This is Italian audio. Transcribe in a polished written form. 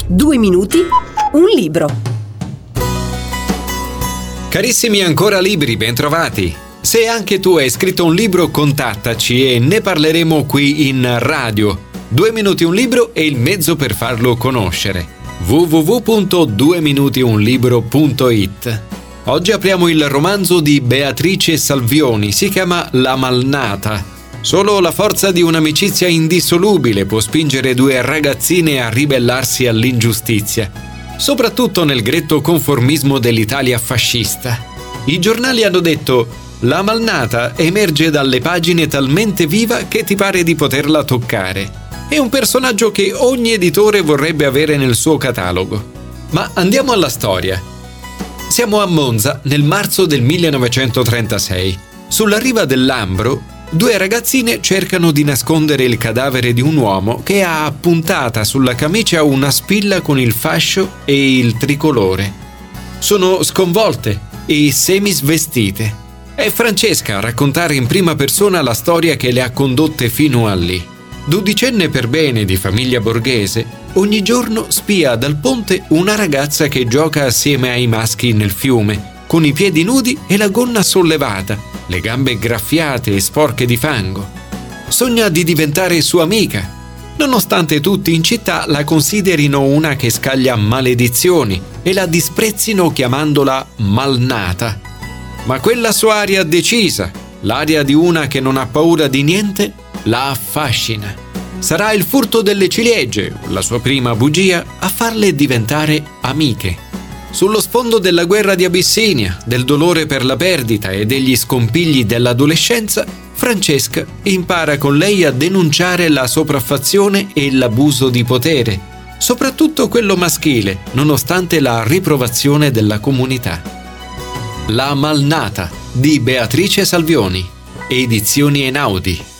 2 minuti, un libro. Carissimi ancora libri, bentrovati! Se anche tu hai scritto un libro, contattaci e ne parleremo qui in radio. 2 minuti un libro è il mezzo per farlo conoscere. www.dueminutiunlibro.it. Oggi apriamo il romanzo di Beatrice Salvioni, si chiama La Malnata. Solo la forza di un'amicizia indissolubile può spingere 2 ragazzine a ribellarsi all'ingiustizia, soprattutto nel gretto conformismo dell'Italia fascista. I giornali hanno detto: La Malnata emerge dalle pagine talmente viva che ti pare di poterla toccare. È un personaggio che ogni editore vorrebbe avere nel suo catalogo. Ma andiamo alla storia. Siamo a Monza nel marzo del 1936. Sulla riva del Lambro, 2 ragazzine cercano di nascondere il cadavere di un uomo che ha appuntata sulla camicia una spilla con il fascio e il tricolore. Sono sconvolte e semisvestite. È Francesca a raccontare in prima persona la storia che le ha condotte fino a lì. 12enne per bene di famiglia borghese, ogni giorno spia dal ponte una ragazza che gioca assieme ai maschi nel fiume, con i piedi nudi e la gonna sollevata, le gambe graffiate e sporche di fango. Sogna di diventare sua amica, nonostante tutti in città la considerino una che scaglia maledizioni e la disprezzino chiamandola malnata. Ma quella sua aria decisa, l'aria di una che non ha paura di niente, la affascina. Sarà il furto delle ciliegie, la sua prima bugia, a farle diventare amiche. Sullo sfondo della guerra di Abissinia, del dolore per la perdita e degli scompigli dell'adolescenza, Francesca impara con lei a denunciare la sopraffazione e l'abuso di potere, soprattutto quello maschile, nonostante la riprovazione della comunità. La Malnata di Beatrice Salvioni, Edizioni Einaudi.